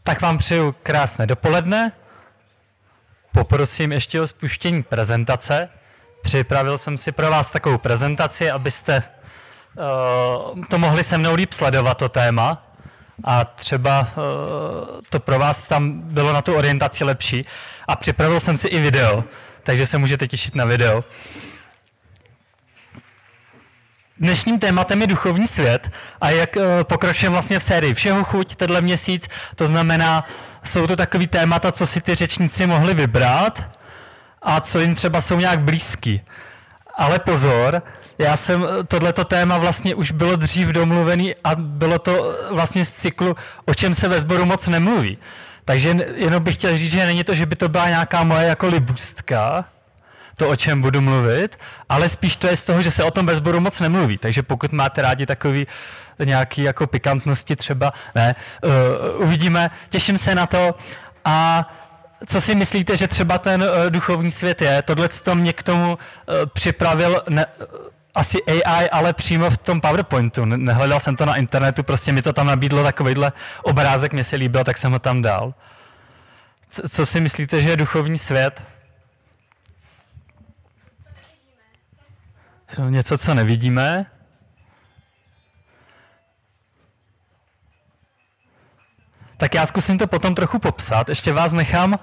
Tak vám přeju krásné dopoledne. Poprosím ještě o spuštění prezentace. Připravil jsem si pro vás takovou prezentaci, abyste to mohli se mnou líp sledovat, to téma. A třeba to pro vás tam bylo na tu orientaci lepší. A připravil jsem si i video, takže se můžete těšit na video. Dnešním tématem je duchovní svět a jak pokračujeme vlastně v sérii Všeho chuť tenhle měsíc, to znamená, jsou to takový témata, co si ty řečníci mohli vybrat a co jim třeba jsou nějak blízký. Ale pozor, já jsem tohleto téma vlastně už bylo dřív domluvený a bylo to vlastně z cyklu, o čem se ve sboru moc nemluví. Takže jenom bych chtěl říct, že není to, že by to byla nějaká moje jako libůstka, to, o čem budu mluvit, ale spíš to je z toho, že se o tom ve sboru moc nemluví. Takže pokud máte rádi takový nějaký jako pikantnosti třeba, uvidíme, těším se na to. A co si myslíte, že třeba ten duchovní svět je? Tohle mě k tomu připravil asi AI, ale přímo v tom PowerPointu. Nehledal jsem to na internetu, prostě mi to tam nabídlo takovýhle obrázek, mě se líbil, tak jsem ho tam dal. Co si myslíte, že je duchovní svět? Něco, co nevidíme. Tak já zkusím to potom trochu popsat. Ještě vás nechám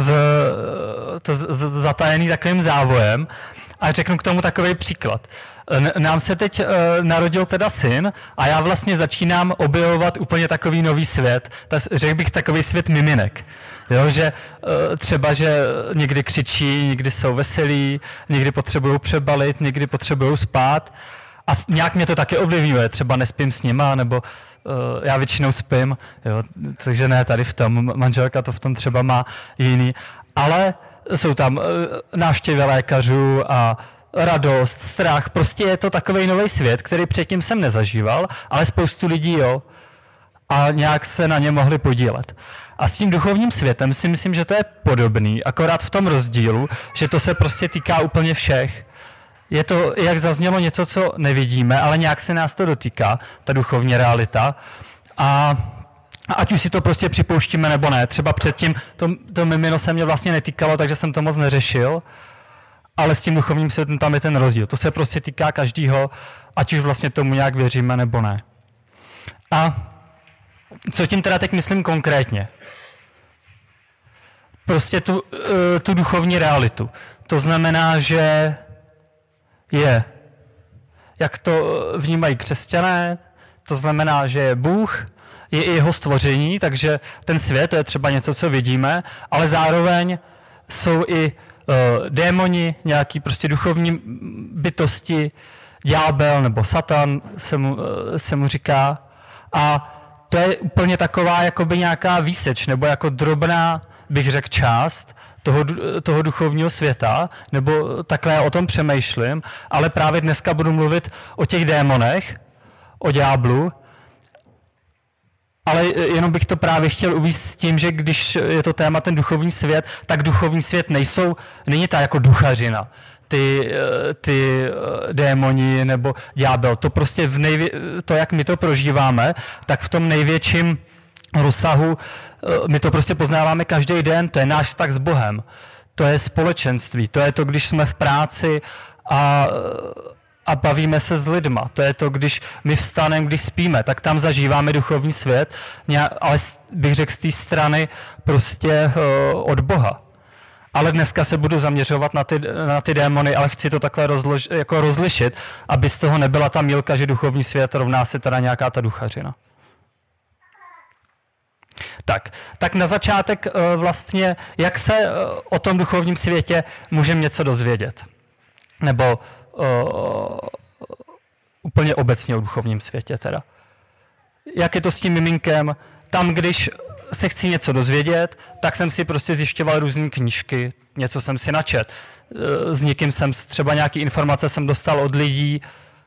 zatajený takovým závojem a řeknu k tomu takový příklad. Nám se teď narodil teda syn a já vlastně začínám objevovat úplně takový nový svět. Řekl bych takový svět miminek. Jo, že třeba, že někdy křičí, někdy jsou veselí, někdy potřebují přebalit, někdy potřebují spát. A nějak mě to taky ovlivňuje, třeba nespím s nima, nebo já většinou spím, jo, takže ne tady v tom, manželka to v tom třeba má jiný. Ale jsou tam návštěvy lékařů a radost, strach, prostě je to takovej nový svět, který předtím jsem nezažíval, ale spoustu lidí jo, a nějak se na ně mohli podílet. A s tím duchovním světem si myslím, že to je podobný, akorát v tom rozdílu, že to se prostě týká úplně všech. Je to, jak zaznělo, něco, co nevidíme, ale nějak se nás to dotýká, ta duchovní realita. A ať už si to prostě připouštíme nebo ne, třeba předtím to mimino se mě vlastně netýkalo, takže jsem to moc neřešil, ale s tím duchovním světem tam je ten rozdíl. To se prostě týká každýho, ať už vlastně tomu nějak věříme nebo ne. A co tím teda teď myslím konkrétně? Prostě tu duchovní realitu. To znamená, že je, jak to vnímají křesťané, to znamená, že je Bůh, je i jeho stvoření, takže ten svět, to je třeba něco, co vidíme, ale zároveň jsou i démoni, nějaký prostě duchovní bytosti, ďábel nebo Satan se mu říká. A to je úplně taková jakoby nějaká výseč, nebo jako drobná, bych řekl, část toho duchovního světa, nebo takhle já o tom přemýšlím, ale právě dneska budu mluvit o těch démonech, o ďáblu, ale jenom bych to právě chtěl uvést s tím, že když je to téma ten duchovní svět, tak duchovní svět není ta jako duchařina, ty démoni nebo ďábel. To prostě to, jak my to prožíváme, tak v tom největším rozsahu my to prostě poznáváme každý den, to je náš vztah s Bohem, to je společenství, to je to, když jsme v práci a bavíme se s lidma, to je to, když my vstaneme, když spíme, tak tam zažíváme duchovní svět, ale bych řekl z té strany prostě od Boha. Ale dneska se budu zaměřovat na ty démony, ale chci to takhle rozlišit, aby z toho nebyla ta mýlka, že duchovní svět rovná se teda nějaká ta duchařina. Tak na začátek vlastně, jak se o tom duchovním světě můžeme něco dozvědět? Nebo úplně obecně o duchovním světě teda. Jak je to s tím miminkem? Tam, když se chci něco dozvědět, tak jsem si prostě zjišťoval různé knížky, něco jsem si načet. S někým jsem třeba nějaké informace jsem dostal od lidí.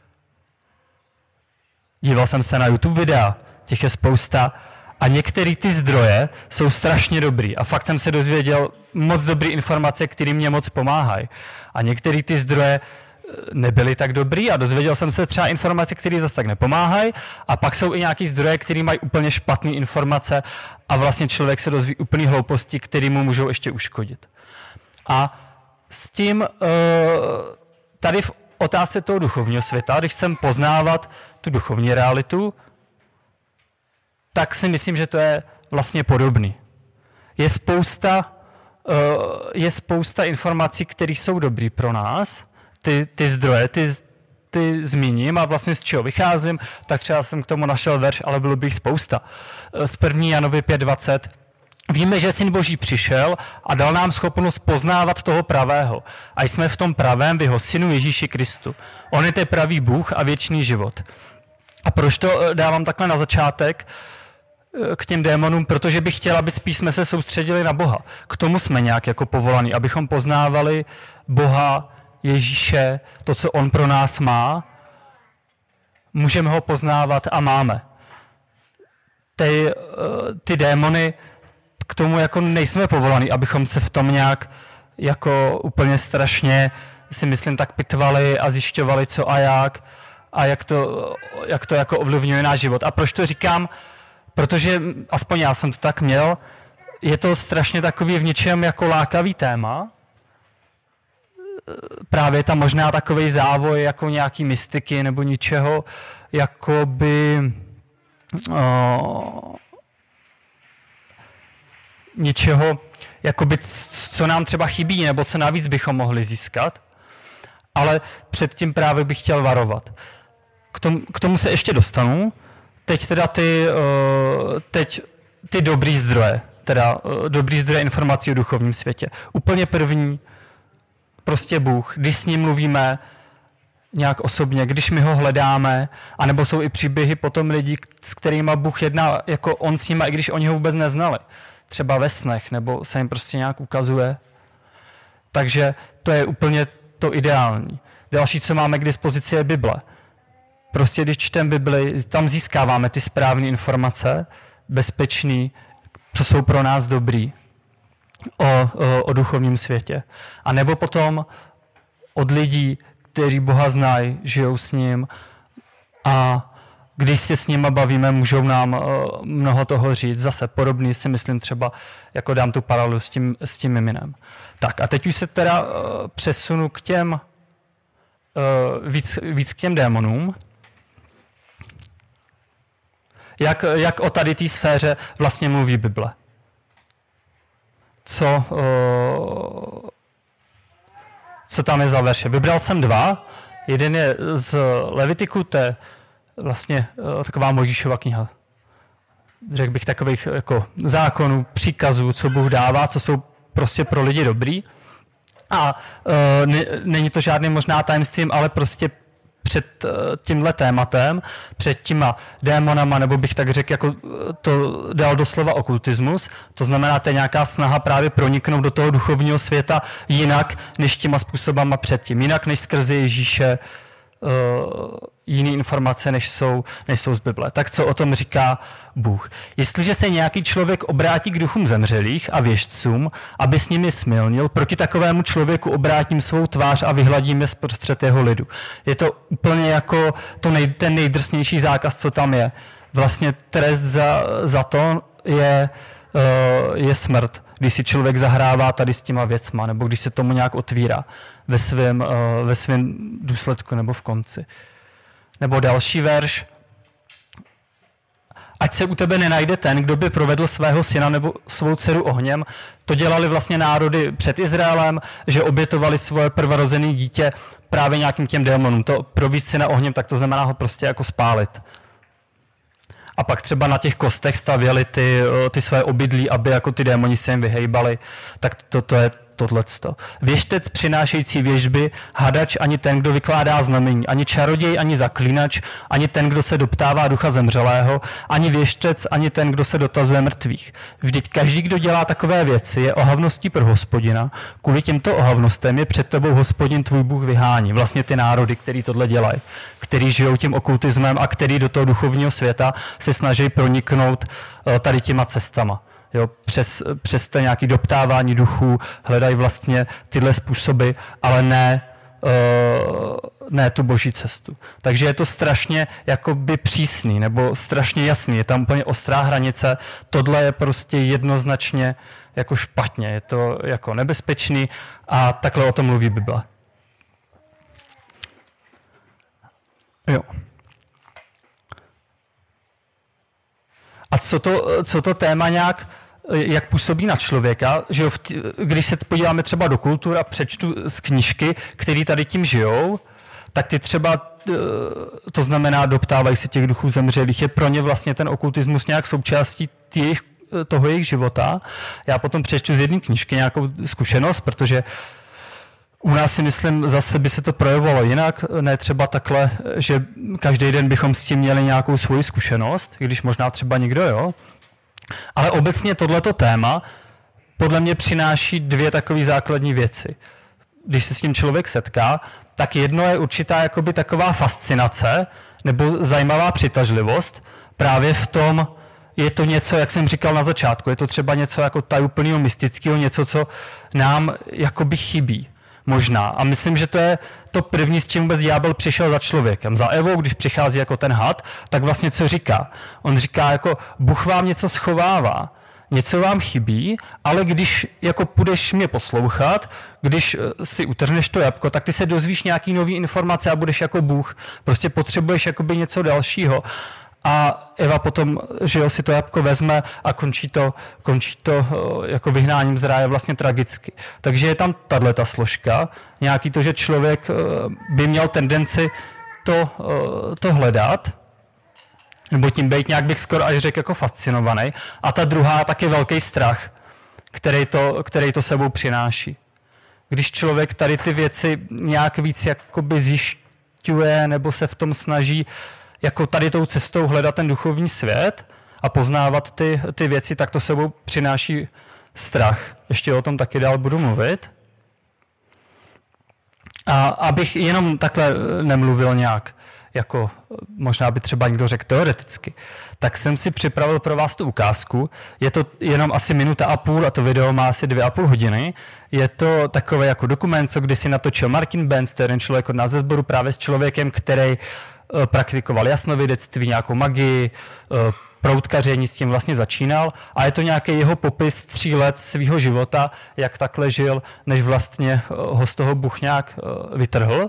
Díval jsem se na YouTube videa, těch je spousta. A některé ty zdroje jsou strašně dobrý. A fakt jsem se dozvěděl moc dobrý informace, které mě moc pomáhají. A některé ty zdroje nebyly tak dobrý a dozvěděl jsem se třeba informace, které zase tak nepomáhají a pak jsou i nějaký zdroje, které mají úplně špatné informace a vlastně člověk se dozví úplný hlouposti, které mu můžou ještě uškodit. A s tím tady v otázce toho duchovního světa, když chcem poznávat tu duchovní realitu, tak si myslím, že to je vlastně podobný. Je spousta informací, které jsou dobrý pro nás, ty zdroje, ty zmíním a vlastně z čeho vycházím, tak třeba jsem k tomu našel verš, ale bylo by jich spousta. Z 1. Janovi 5:20. Víme, že Syn Boží přišel a dal nám schopnost poznávat toho pravého. A jsme v tom pravém v jeho Synu Ježíši Kristu. On je ten pravý Bůh a věčný život. A proč to dávám takhle na začátek k těm démonům? Protože bych chtěl, aby spíš jsme se soustředili na Boha. K tomu jsme nějak jako povolaní, abychom poznávali Boha, Ježíše, to, co on pro nás má. Můžeme ho poznávat a máme. Ty démony, k tomu jako nejsme povolaní, abychom se v tom nějak jako úplně strašně, si myslím, tak pitvali a zjišťovali, co a jak to jako ovlivňuje náš život. A proč to říkám? Protože, aspoň já jsem to tak měl, je to strašně takový v něčem jako lákavý téma. Právě tam možná takovej závoj jako nějaký mystiky nebo ničeho, jakoby něčeho, jakoby, co nám třeba chybí, nebo co navíc bychom mohli získat. Ale předtím právě bych chtěl varovat. K tomu se ještě dostanu. Teď teda ty dobrý zdroje, dobrý zdroje informací o duchovním světě. Úplně první, prostě Bůh. Když s ním mluvíme nějak osobně, když my ho hledáme, anebo jsou i příběhy potom lidí, s kterými Bůh jedná jako on s nimi, i když oni ho vůbec neznali. Třeba ve snech, nebo se jim prostě nějak ukazuje. Takže to je úplně to ideální. Další, co máme k dispozici, je Bible. Prostě když čteme Bibli, tam získáváme ty správné informace, bezpečný, co jsou pro nás dobrý o duchovním světě. A nebo potom od lidí, kteří Boha znají, žijou s ním a když se s nima bavíme, můžou nám mnoho toho říct. Zase podobný si myslím třeba, jako dám tu paralelu s tím miminem. Tak a teď už se teda přesunu k těm víc k těm démonům. Jak o tady té sféře vlastně mluví Bible. Co tam je za verše? Vybral jsem 2. Jeden je z Levitiku, to je vlastně taková Mojžíšova kniha. Řekl bych takových jako zákonů, příkazů, co Bůh dává, co jsou prostě pro lidi dobrý. A není to žádným možná tajemstvím, ale prostě před tímhle tématem, před těma démonama, nebo bych tak řekl, jako to dal doslova okultismus, to znamená, to je nějaká snaha právě proniknout do toho duchovního světa jinak, než těma způsobama předtím, jinak než skrze Ježíše, jiné informace, než jsou z Bible. Tak co o tom říká Bůh? Jestliže se nějaký člověk obrátí k duchům zemřelých a věštcům, aby s nimi smilnil, proti takovému člověku obrátím svou tvář a vyhladím je zprostřed jeho lidu. Je to úplně jako ten nejdrsnější zákaz, co tam je. Vlastně trest za to je smrt, když si člověk zahrává tady s těma věcma, nebo když se tomu nějak otvírá ve svém důsledku nebo v konci. Nebo další verš. Ať se u tebe nenajde ten, kdo by provedl svého syna nebo svou dceru ohněm. To dělali vlastně národy před Izraelem, že obětovali svoje prvorozené dítě právě nějakým těm démonům. To provést syna ohněm, tak to znamená ho prostě jako spálit. A pak třeba na těch kostech stavěli ty své obydlí, aby jako ty démoni se jim vyhejbali. Tak to je tohleto. Věštec přinášející věštby, hadač ani ten, kdo vykládá znamení, ani čaroděj, ani zaklínač, ani ten, kdo se doptává ducha zemřelého, ani věštec, ani ten, kdo se dotazuje mrtvých. Vždyť každý, kdo dělá takové věci, je ohavností pro Hospodina. Kvůli těmto ohavnostem je před tebou Hospodin tvůj Bůh vyhání. Vlastně ty národy, který tohle dělají, který žijou tím okultismem a který do toho duchovního světa se snaží proniknout tady těma cestama. Jo, přes to nějaké doptávání duchů, hledají vlastně tyhle způsoby, ale ne ne tu boží cestu. Takže je to strašně jakoby přísný nebo strašně jasný. Je tam úplně ostrá hranice. Tohle je prostě jednoznačně jako špatně. Je to jako nebezpečný a takhle o tom mluví Bible. Jo. A co to téma nějak, jak působí na člověka, že jo, když se podíváme třeba do kultur a přečtu z knížky, které tady tím žijou, tak ty třeba, to znamená, doptávají se těch duchů zemřelých, je pro ně vlastně ten okultismus nějak součástí toho jejich života. Já potom přečtu z jedné knížky nějakou zkušenost, protože u nás si myslím, zase by se to projevovalo jinak, ne třeba takhle, že každý den bychom s tím měli nějakou svoji zkušenost, i když možná třeba nikdo, jo. Ale obecně tohleto téma podle mě přináší dvě takové základní věci. Když se s tím člověk setká, tak jedno je určitá jakoby taková fascinace nebo zajímavá přitažlivost. Právě v tom je to něco, jak jsem říkal na začátku, je to třeba něco jako tajuplného mystického, něco, co nám jakoby chybí. Možná. A myslím, že to je to první, s čím vůbec ďábel přišel za člověkem. Za Evou, když přichází jako ten had, tak vlastně co říká? On říká jako, Bůh vám něco schovává, něco vám chybí, ale když jako půjdeš mě poslouchat, když si utrhneš to jabko, tak ty se dozvíš nějaký nový informace a budeš jako Bůh. Prostě potřebuješ jakoby něco dalšího. A Eva potom, že jo, si to jabko vezme a končí to jako vyhnáním z ráje vlastně tragicky. Takže je tam tato složka, nějaký to, že člověk by měl tendenci to hledat, nebo tím být nějak bych skoro až řekl jako fascinovaný. A ta druhá taky velký strach, který to sebou přináší. Když člověk tady ty věci nějak víc jakoby zjišťuje nebo se v tom snaží jako tady tou cestou hledat ten duchovní svět a poznávat ty věci, tak to sebou přináší strach. Ještě o tom taky dál budu mluvit. A abych jenom takhle nemluvil nějak, jako možná by třeba někdo řekl teoreticky, tak jsem si připravil pro vás tu ukázku. Je to jenom asi 1,5 minuty a to video má asi 2,5 hodiny. Je to takový jako dokument, co kdysi natočil Martin Benz, to je jeden člověk od nás ze sboru, právě s člověkem, který praktikoval jasnovidectví, nějakou magii, proutkaření, s tím vlastně začínal a je to nějaký jeho popis 3 let svého života, jak takhle žil, než vlastně ho z toho Bůh nějak vytrhl.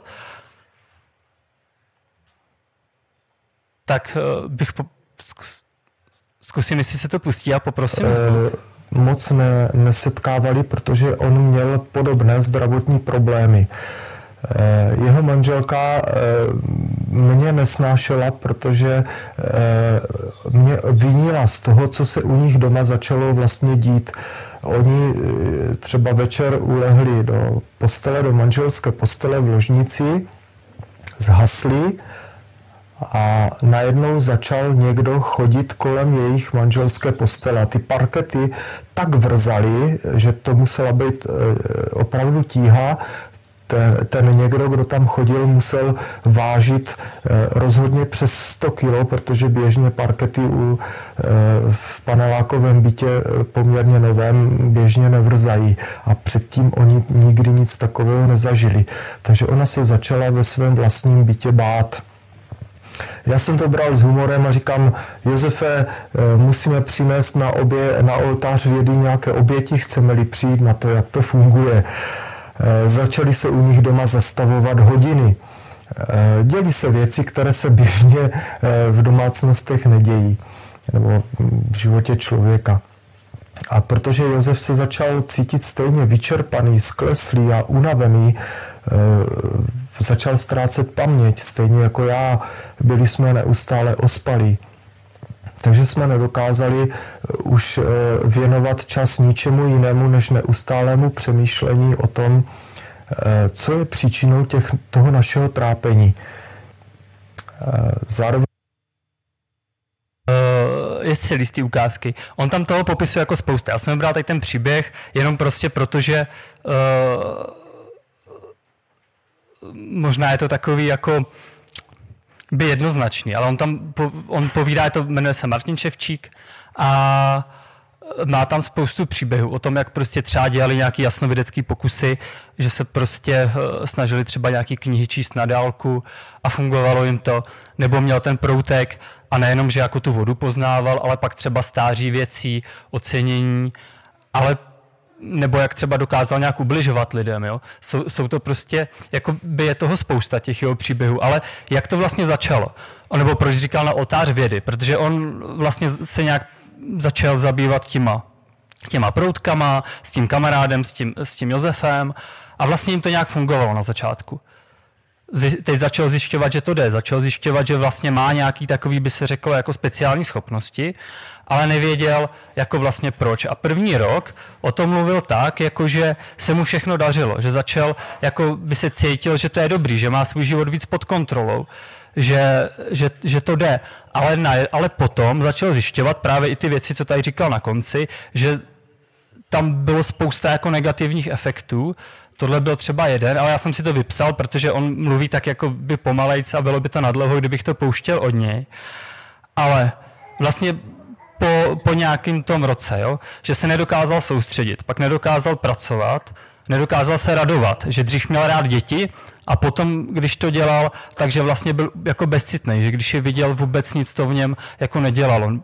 Tak bych zkusím, jestli se to pustí a poprosím. Moc nesetkávali, protože on měl podobné zdravotní problémy. Jeho manželka mě nesnášela, protože mě vinila z toho, co se u nich doma začalo vlastně dít. Oni třeba večer ulehli do postele, do manželské postele v ložnici, zhasli a najednou začal někdo chodit kolem jejich manželské postele. A ty parkety tak vrzaly, že to musela být opravdu tíha. Ten někdo, kdo tam chodil, musel vážit rozhodně přes 100 kg, protože běžně parkety v panelákovém bytě poměrně novém běžně nevrzají. A předtím oni nikdy nic takového nezažili. Takže ona se začala ve svém vlastním bytě bát. Já jsem to bral s humorem a říkám, Josefe, musíme přinést na oltář vědy nějaké oběti, chceme-li přijít na to, jak to funguje. Začaly se u nich doma zastavovat hodiny. Děly se věci, které se běžně v domácnostech nedějí, nebo v životě člověka. A protože Josef se začal cítit stejně vyčerpaný, skleslý a unavený, začal ztrácet paměť, stejně jako já, byli jsme neustále ospalí. Takže jsme nedokázali už věnovat čas ničemu jinému, než neustálému přemýšlení o tom, co je příčinou toho našeho trápení. Zároveň je celý z té ukázky. On tam toho popisuje jako spousta. Já jsem vybral tady ten příběh jenom prostě proto, že možná je to takový jako by jednoznačný, ale on povídá, jmenuje se Martin Ševčík a má tam spoustu příběhů o tom, jak prostě třeba dělali nějaký jasnovidecký pokusy, že se prostě snažili třeba nějaký knihy číst na dálku a fungovalo jim to, nebo měl ten proutek a nejenom, že jako tu vodu poznával, ale pak třeba stáří věcí, ocenění, ale nebo jak třeba dokázal nějak ubližovat lidem. Jo? Jsou to prostě, jako by je toho spousta těch jeho příběhů, ale jak to vlastně začalo? Nebo proč říkal na oltář vědy? Protože on vlastně se nějak začal zabývat těma proutkama, s tím kamarádem, s tím Josefem a vlastně jim to nějak fungovalo na začátku. Teď začal zjišťovat, že to jde, začal zjišťovat, že vlastně má nějaký takový, by se řeklo, jako speciální schopnosti, ale nevěděl jako vlastně proč. A první rok o tom mluvil tak, jako že se mu všechno dařilo, že začal, jako by se cítil, že to je dobrý, že má svůj život víc pod kontrolou, že to jde. Ale potom začal zjišťovat právě i ty věci, co tady říkal na konci, že tam bylo spousta jako negativních efektů. Tohle byl třeba jeden, ale já jsem si to vypsal, protože on mluví tak jako by pomalejc a bylo by to nadlouho, kdybych to pouštěl od něj. Ale vlastně po nějakým tom roce, jo, že se nedokázal soustředit, pak nedokázal pracovat, nedokázal se radovat, že dřív měl rád děti a potom, když to dělal, takže vlastně byl jako bezcitný, že když je viděl, vůbec nic to v něm jako nedělal. On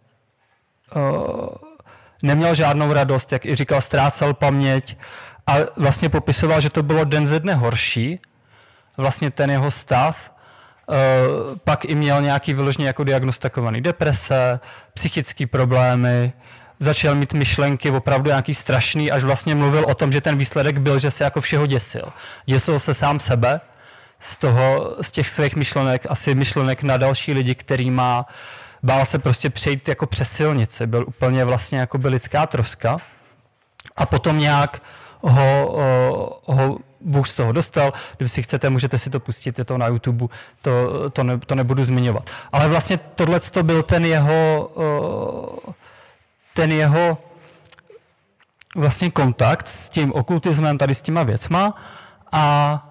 neměl žádnou radost, jak i říkal, ztrácel paměť a vlastně popisoval, že to bylo den ze dne horší, vlastně ten jeho stav. Pak i měl nějaký vyloženě jako diagnostikovaný deprese, psychické problémy, začal mít myšlenky opravdu nějaký strašný, až vlastně mluvil o tom, že ten výsledek byl, že se jako všeho děsil. Děsil se sám sebe, z těch svých myšlenek, asi myšlenek na další lidi, který má, bál se prostě přejít jako přes silnici, byl úplně vlastně jako by lidská troska a potom nějak ho Bůh z toho dostal. Když si chcete, můžete si to pustit, je to na YouTube, to nebudu zmiňovat. Ale vlastně tohle to byl ten jeho vlastně kontakt s tím okultismem, tady s těma věcma a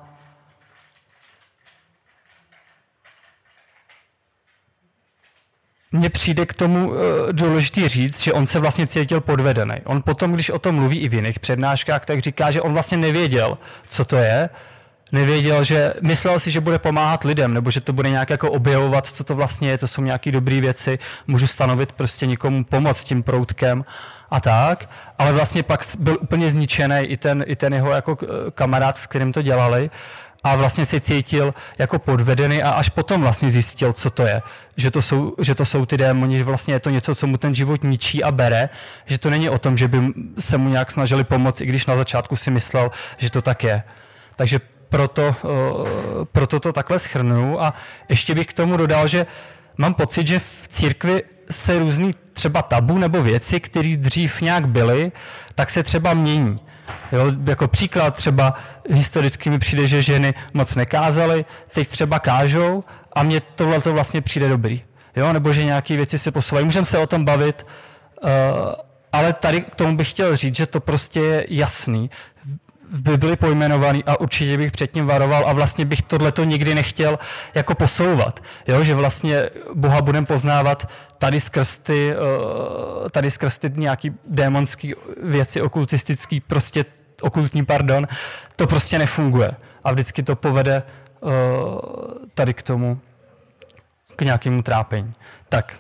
mně přijde k tomu důležitý říct, že on se vlastně cítil podvedený. On potom, když o tom mluví i v jiných přednáškách, tak říká, že on vlastně nevěděl, co to je. Nevěděl, že myslel si, že bude pomáhat lidem, nebo že to bude nějak jako objevovat, co to vlastně je, to jsou nějaké dobré věci, můžu stanovit prostě někomu pomoct tím proutkem a tak. Ale vlastně pak byl úplně zničený i ten jeho jako kamarád, s kterým to dělali. A vlastně se cítil jako podvedený a až potom vlastně zjistil, co to je. Že to jsou ty démoni, že vlastně je to něco, co mu ten život ničí a bere, že to není o tom, že by se mu nějak snažili pomoct, i když na začátku si myslel, že to tak je. Takže proto to takhle shrnu a ještě bych k tomu dodal, že mám pocit, že v církvi se různý třeba tabu nebo věci, které dřív nějak byly, tak se třeba mění. Jo, jako příklad třeba historicky mi přijde, že ženy moc nekázaly, teď třeba kážou a mně tohle to vlastně přijde dobrý. Jo, nebo že nějaké věci se posouvají. Můžeme se o tom bavit, ale tady k tomu bych chtěl říct, že to prostě je jasný. V Bibli pojmenovaný a určitě bych před tím varoval a vlastně bych tohleto nikdy nechtěl jako posouvat. Jo, že vlastně Boha budeme poznávat tady skrz ty nějaký démonský věci, okultní, to prostě nefunguje. A vždycky to povede tady k tomu, k nějakému trápení. Tak.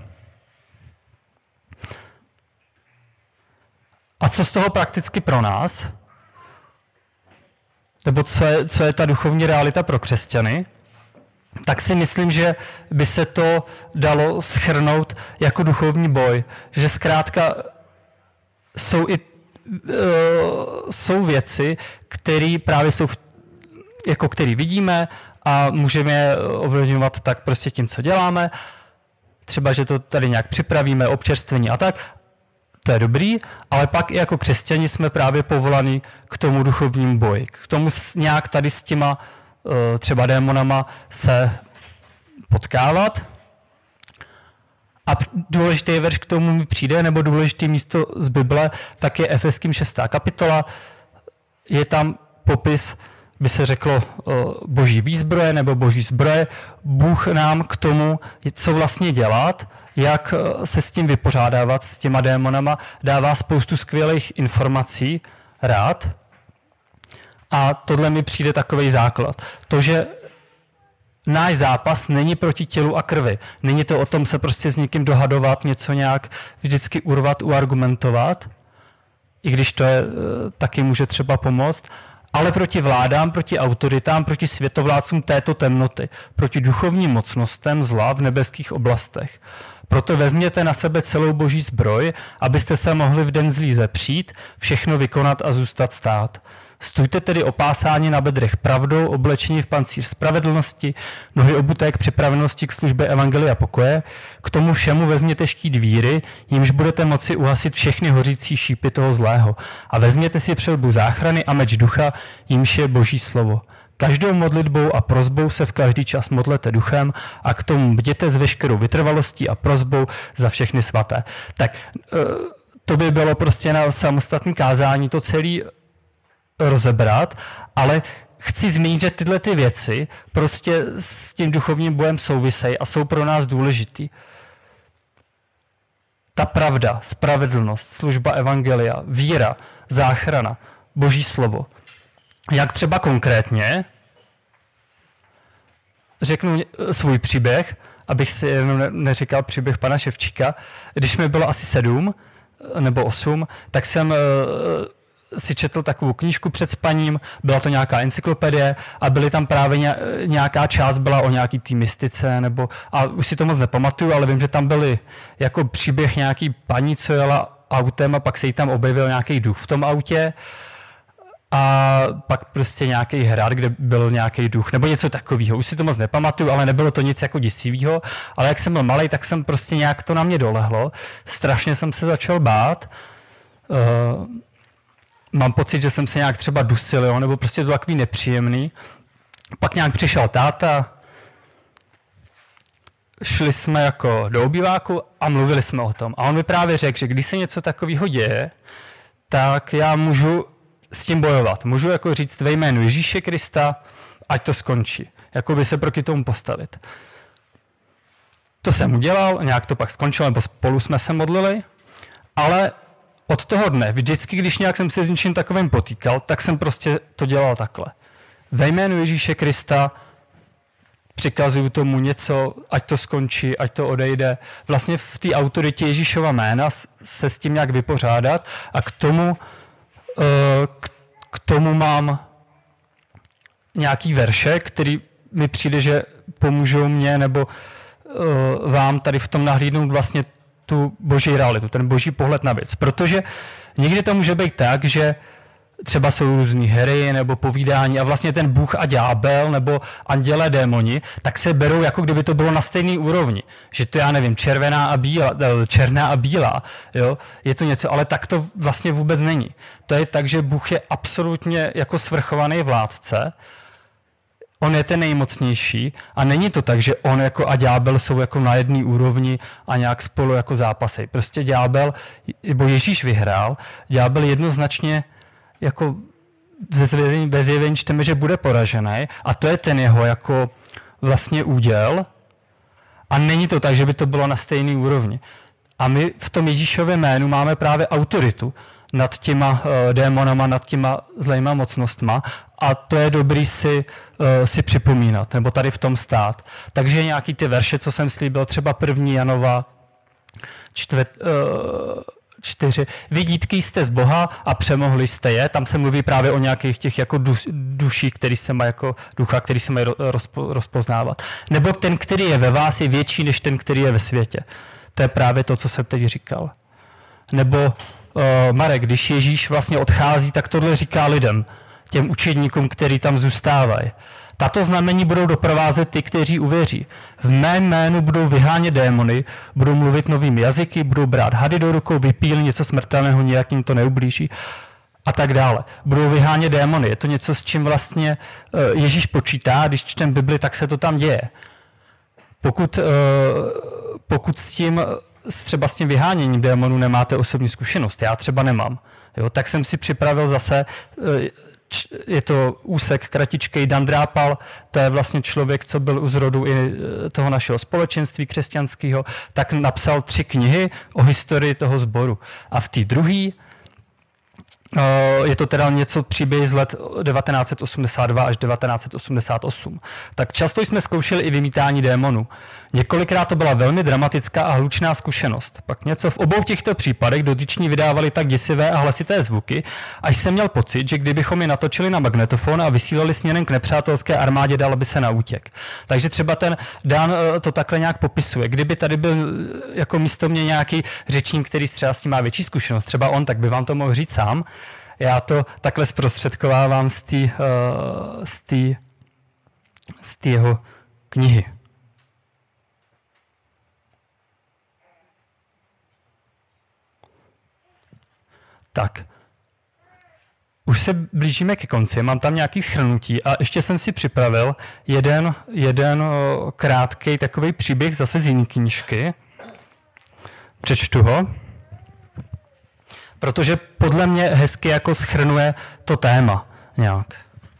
A co z toho prakticky pro nás? Nebo co je ta duchovní realita pro křesťany, tak si myslím, že by se to dalo shrnout jako duchovní boj. Že zkrátka jsou věci, které právě jsou, jako který vidíme a můžeme je ovlivňovat tak prostě tím, co děláme. Třeba, že to tady nějak připravíme, občerstvení a tak. To je dobrý, ale pak i jako křesťani jsme právě povolaní k tomu duchovnímu boji. K tomu nějak tady s těma třeba démonama se potkávat. A důležitý verš k tomu mi přijde, nebo důležitý místo z Bible, tak je Efeským 6. kapitola. Je tam popis by se řeklo boží výzbroje nebo boží zbroje, Bůh nám k tomu, co vlastně dělat, jak se s tím vypořádávat, s těma démonama, dává spoustu skvělých informací, rád. A tohle mi přijde takovej základ. To, že náš zápas není proti tělu a krvi. Není to o tom se prostě s někým dohadovat, něco nějak vždycky urvat, uargumentovat, i když to je, taky může třeba pomoct, ale proti vládám, proti autoritám, proti světovládcům této temnoty, proti duchovním mocnostem zla v nebeských oblastech. Proto vezměte na sebe celou boží zbroj, abyste se mohli v den zlý zepřít, všechno vykonat a zůstat stát. Stůjte tedy opásáni na bedrech pravdou, oblečení v pancíř spravedlnosti, nohy obuté k připravenosti k službě evangelia pokoje. K tomu všemu vezměte štít víry, jimž budete moci uhasit všechny hořící šípy toho zlého. A vezměte si přilbu záchrany a meč ducha, jimž je boží slovo. Každou modlitbou a prosbou se v každý čas modlete duchem a k tomu bděte s veškerou vytrvalostí a prosbou za všechny svaté. Tak to by bylo prostě na samostatné kázání to celé rozebrat, ale chci zmínit, že tyhle ty věci prostě s tím duchovním bojem souvisejí a jsou pro nás důležitý. Ta pravda, spravedlnost, služba evangelia, víra, záchrana, boží slovo. Jak třeba konkrétně, řeknu svůj příběh, abych si jenom neříkal příběh pana Ševčíka. Když mi bylo asi 7 nebo 8, tak jsem si četl takovou knížku před spaním, byla to nějaká encyklopedie a byly tam právě nějaká část byla o nějaký té mystice, nebo, a už si to moc nepamatuju, ale vím, že tam byly jako příběh nějaký paní, co jela autem a pak se jí tam objevil nějaký duch v tom autě a pak prostě nějaký hrad, kde byl nějaký duch, nebo něco takového. Už si to moc nepamatuju, ale nebylo to nic jako děsivého, ale jak jsem byl malej, tak jsem prostě nějak to na mě dolehlo. Strašně jsem se začal bát. Mám pocit, že jsem se nějak třeba dusil, jo? Nebo prostě to takový nepříjemný. Pak nějak přišel táta, šli jsme jako do obýváku a mluvili jsme o tom. A on mi právě řekl, že když se něco takového děje, tak já můžu s tím bojovat. Můžu jako říct ve jménu Ježíše Krista, ať to skončí. Jakoby se proti tomu postavit. To jsem udělal, nějak to pak skončilo, nebo spolu jsme se modlili, ale od toho dne, vždycky, když nějak jsem se s něčím takovým potýkal, tak jsem prostě to dělal takhle. Ve jménu Ježíše Krista přikazuju tomu něco, ať to skončí, ať to odejde. Vlastně v té autoritě Ježíšova jména se s tím nějak vypořádat a k tomu mám nějaký verše, který mi přijde, že pomůžou mě nebo vám tady v tom nahlídnout vlastně tu boží realitu, ten boží pohled na věc. Protože někdy to může být tak, že třeba jsou různý hry nebo povídání a vlastně ten Bůh a ďábel nebo andělé démoni, tak se berou, jako kdyby to bylo na stejné úrovni. Že to, já nevím, černá a bílá. Jo? Je to něco, ale tak to vlastně vůbec není. To je tak, že Bůh je absolutně jako svrchovaný vládce, on je ten nejmocnější a není to tak, že on jako a ďábel jsou jako na jedné úrovni a nějak spolu jako zápasy. Prostě ďábel, nebo Ježíš vyhrál, ďábel jednoznačně jako ve zjevení čteme, že bude poražený a to je ten jeho jako vlastně úděl a není to tak, že by to bylo na stejné úrovni. A my v tom Ježíšově jménu máme právě autoritu nad těma démonama, nad těma zlejma mocnostma a to je dobrý si připomínat, nebo tady v tom stát. Takže nějaký ty verše, co jsem slíbil, třeba 1. Janova 4. Vy dítky jste z Boha a přemohli jste je. Tam se mluví právě o nějakých těch jako duší, který se má jako ducha, který se mají rozpoznávat. Nebo ten, který je ve vás, je větší než ten, který je ve světě. To je právě to, co jsem teď říkal. Nebo Marek, když Ježíš vlastně odchází, tak tohle říká lidem, těm učedníkům, kteří tam zůstávají. Tato znamení budou doprovázet ty, kteří uvěří. V mém jménu budou vyhánět démony, budou mluvit novými jazyky, budou brát hady do rukou, vypíli něco smrtelného, nijak jim to neublíží a tak dále. Budou vyhánět démony. Je to něco, s čím vlastně Ježíš počítá, když čtem Bibli, tak se to tam děje. Pokud třeba s tím vyháněním démonů nemáte osobní zkušenost, já třeba nemám, jo, tak jsem si připravil zase je to úsek kratičkej. Dan Drápal, to je vlastně člověk, co byl u zrodu i toho našeho společenství křesťanského, tak napsal 3 knihy o historii toho sboru. A v té druhé je to teda něco příběhy z let 1982 až 1988. Tak často jsme zkoušeli i vymítání démonů. Několikrát to byla velmi dramatická a hlučná zkušenost. Pak něco v obou těchto případech dotyční vydávali tak děsivé a hlasité zvuky, až jsem měl pocit, že kdybychom je natočili na magnetofon a vysílali směrem k nepřátelské armádě, dalo by se na útěk. Takže třeba ten Dan to takhle nějak popisuje. Kdyby tady byl jako místo mě nějaký řečník, který třeba s tím má větší zkušenost, třeba on, tak by vám to mohl říct sám. Já to takhle zprostředkovávám z té jeho knihy. Tak, už se blížíme ke konci, mám tam nějaký shrnutí a ještě jsem si připravil jeden krátký takový příběh zase z jiné knížky. Přečtu ho, protože podle mě hezky jako shrnuje to téma nějak.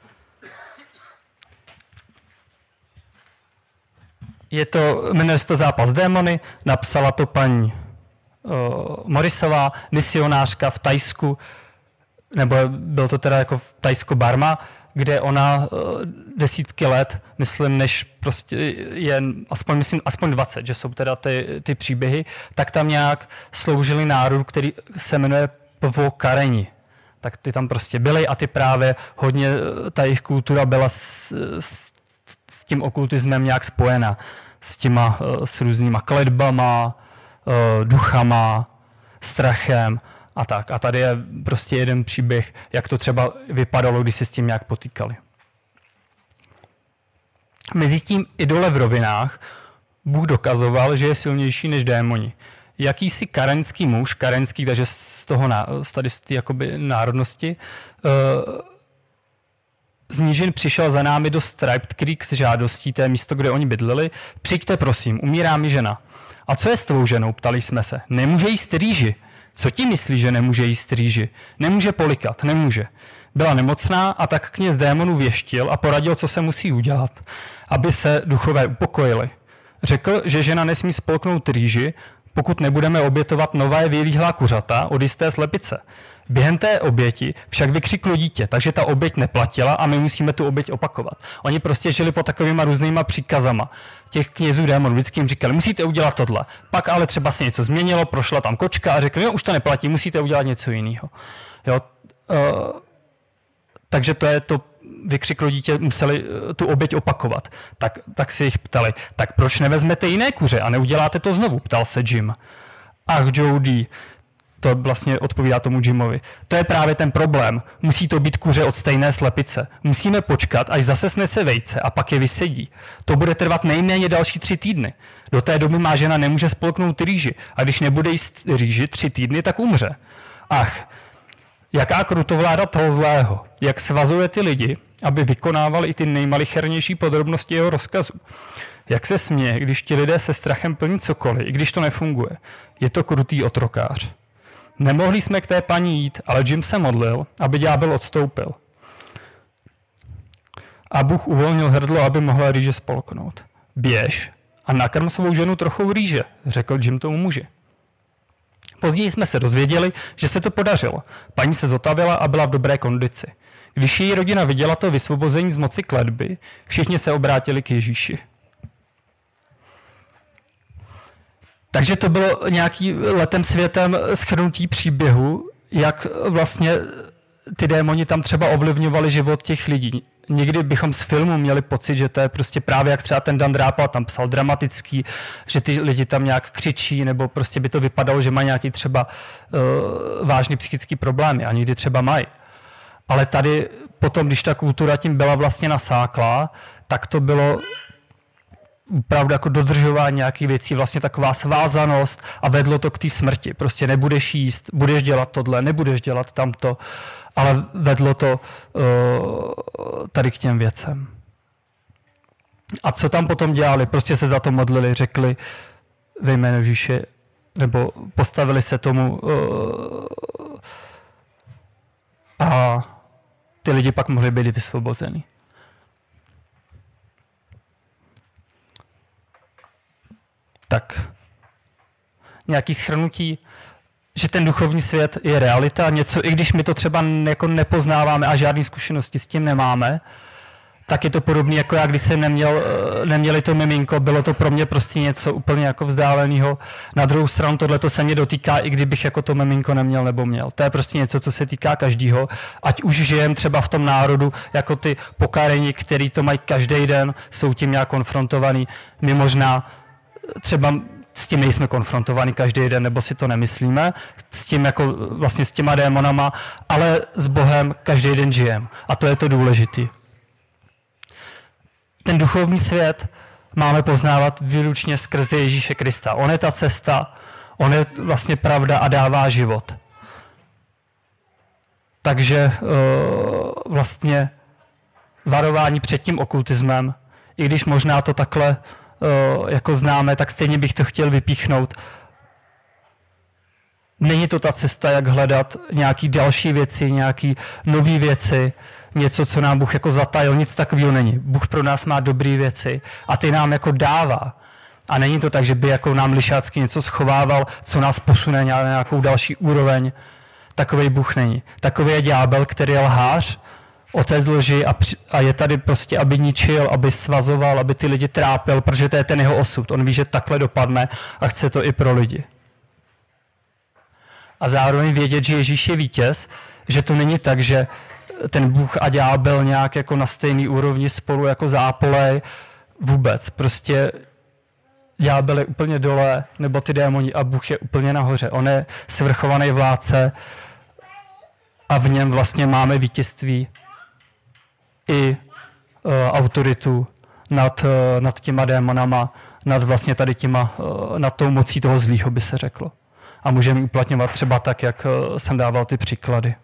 Jmenuje se to Zápas s démony, napsala to paní Morrisová, misionářka v Thajsku, nebo byl to teda jako v Thajsko-Barma, kde ona desítky let, myslím, než prostě je aspoň 20, že jsou teda ty příběhy, tak tam nějak sloužili národu, který se jmenuje Pvo Kareni. Tak ty tam prostě byly a ty právě hodně, ta jejich kultura byla s tím okultismem nějak spojena. S různýma kletbama, duchama, strachem a tak. A tady je prostě jeden příběh, jak to třeba vypadalo, když se s tím nějak potýkali. Mezitím i dole v rovinách Bůh dokazoval, že je silnější než démoni. Jakýsi karenský muž, takže z té jakoby národnosti, z nížin přišel za námi do Striped Creek s žádostí, to je místo, kde oni bydleli. Přijďte, prosím, umírá mi žena. A co je s tvou ženou, ptali jsme se. Nemůže jíst rýži. Co ti myslí, že nemůže jíst rýži? Nemůže polikat, nemůže. Byla nemocná a tak kněz démonů věštil a poradil, co se musí udělat, aby se duchové upokojili. Řekl, že žena nesmí spolknout rýži, pokud nebudeme obětovat nové vylíhlá kuřata od jisté slepice. Během té oběti však vykřiklo dítě, takže ta oběť neplatila a my musíme tu oběť opakovat. Oni prostě žili pod takovýma různýma příkazama. Těch knězů démonů vždycky jim říkali, musíte udělat tohle. Pak ale třeba se něco změnilo, prošla tam kočka a řekli, jo, už to neplatí, musíte udělat něco jiného. Takže to je to, vykřiklo dítě, museli tu oběť opakovat. Tak si jich ptali, tak proč nevezmete jiné kuře a neuděláte to znovu, ptal se Jim. Ach, Jody, to vlastně odpovídá tomu Jimovi. To je právě ten problém. Musí to být kuře od stejné slepice. Musíme počkat, až zase snese vejce a pak je vysedí. To bude trvat nejméně další 3 týdny. Do té doby má žena nemůže spolknout rýži a když nebude jíst rýži 3 týdny, tak umře. Ach, jaká krutovláda toho zlého. Jak svazuje ty lidi, aby vykonávali i ty nejmalichernější podrobnosti jeho rozkazu. Jak se směje, když ti lidé se strachem plní cokoliv, i když to nefunguje. Je to krutý otrokář. Nemohli jsme k té paní jít, ale Jim se modlil, aby ďábel odstoupil. A Bůh uvolnil hrdlo, aby mohla rýže spolknout. Běž a nakrm svou ženu trochu rýže, řekl Jim tomu muži. Později jsme se dozvěděli, že se to podařilo. Paní se zotavila a byla v dobré kondici. Když její rodina viděla to vysvobození z moci kletby, všichni se obrátili k Ježíši. Takže to bylo nějaký letem světem shrnutí příběhu, jak vlastně ty démoni tam třeba ovlivňovali život těch lidí. Někdy bychom z filmu měli pocit, že to je prostě právě jak třeba ten Dan Drápal tam psal dramatický, že ty lidi tam nějak křičí, nebo prostě by to vypadalo, že mají nějaký třeba vážný psychický problémy a někdy třeba mají. Ale tady potom, když ta kultura tím byla vlastně nasáklá, tak to bylo opravdu jako dodržování nějakých věcí, vlastně taková svázanost a vedlo to k té smrti. Prostě nebudeš jíst, budeš dělat tohle, nebudeš dělat tamto, ale vedlo to tady k těm věcem. A co tam potom dělali? Prostě se za to modlili, řekli ve jménu Ježíše, nebo postavili se tomu a ty lidi pak mohli být vysvobozeni. Tak, nějaký shrnutí, že ten duchovní svět je realita, něco, i když my to třeba jako nepoznáváme a žádné zkušenosti s tím nemáme, tak je to podobné, jako já, když jsem neměli to miminko, bylo to pro mě prostě něco úplně jako vzdáleného. Na druhou stranu tohleto se mě dotýká, i kdybych jako to miminko neměl nebo měl. To je prostě něco, co se týká každýho. Ať už žijem třeba v tom národu, jako ty pokareni, který to mají každý den, jsou tím nějak konfrontovaný. My možná třeba s tím nejsme konfrontovaní každý den, nebo si to nemyslíme, s tím jako vlastně s těma démonama, ale s Bohem každý den žijeme. A to je to důležitý. Ten duchovní svět máme poznávat výlučně skrze Ježíše Krista. On je ta cesta, on je vlastně pravda a dává život. Takže vlastně varování před tím okultismem, i když možná to takhle jako známe, tak stejně bych to chtěl vypíchnout. Není to ta cesta, jak hledat nějaký další věci, nějaký nové věci, něco, co nám Bůh jako zatajil, nic takového není. Bůh pro nás má dobré věci a ty nám jako dává. A není to tak, že by jako nám lišácky něco schovával, co nás posune na nějakou další úroveň. Takovej Bůh není. Takový je ďábel, který je lhář, otec lži a je tady prostě, aby ničil, aby svazoval, aby ty lidi trápil, protože to je ten jeho osud. On ví, že takhle dopadne a chce to i pro lidi. A zároveň vědět, že Ježíš je vítěz, že to není tak, že ten Bůh a ďábel nějak jako na stejný úrovni spolu jako zápolej. Vůbec. Prostě ďábel je úplně dole, nebo ty démoni a Bůh je úplně nahoře. On je svrchovaný vládce a v něm vlastně máme vítězství i autoritu nad těma démonama, nad vlastně tady nad tou mocí toho zlýho, by se řeklo. A můžeme ji uplatňovat třeba tak, jak jsem dával ty příklady.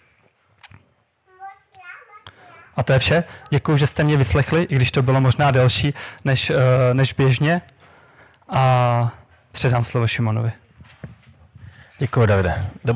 A to je vše. Děkuji, že jste mě vyslechli, i když to bylo možná delší než běžně. A předám slovo Šimonovi. Děkuji, Davide.